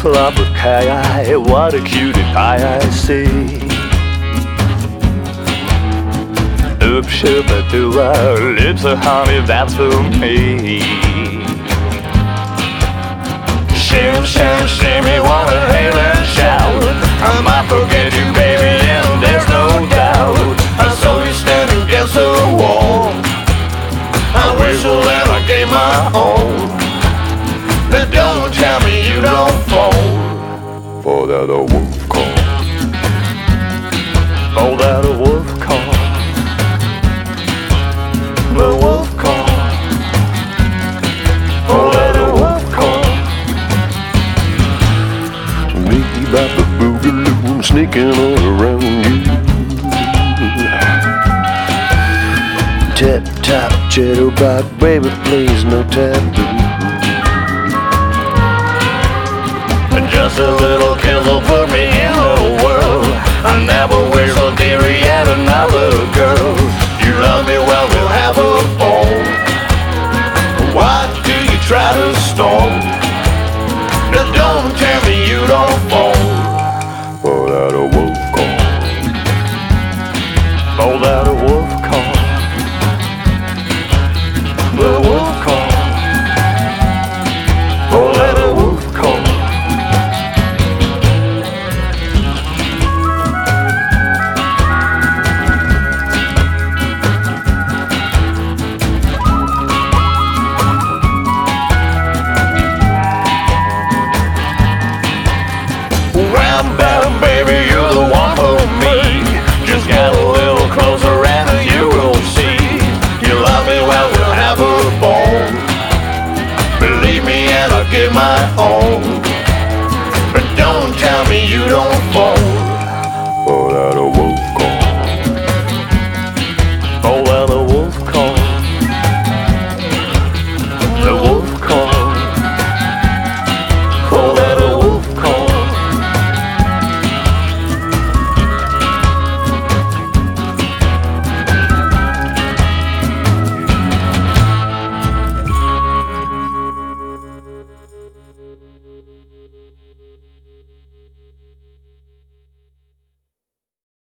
Slobberkai, what a cutie pie I see. Oops, shooba-doo, lips of honey, that's for me. Shim, sham, shimmy, wanna hail and shout. I might forget you, baby, and there's no doubt. I saw you standing against the wall. I whistled and I gave my all. But don't tell me you don't fall for that old wolf call. For that old wolf call. The wolf call. For that old wolf call. Me about the boogaloo sneaking all around you. Tip top jitterbug, baby, please no taboo. Just a little kiss will put me in the world. I never wish so dearie at another girl. You love me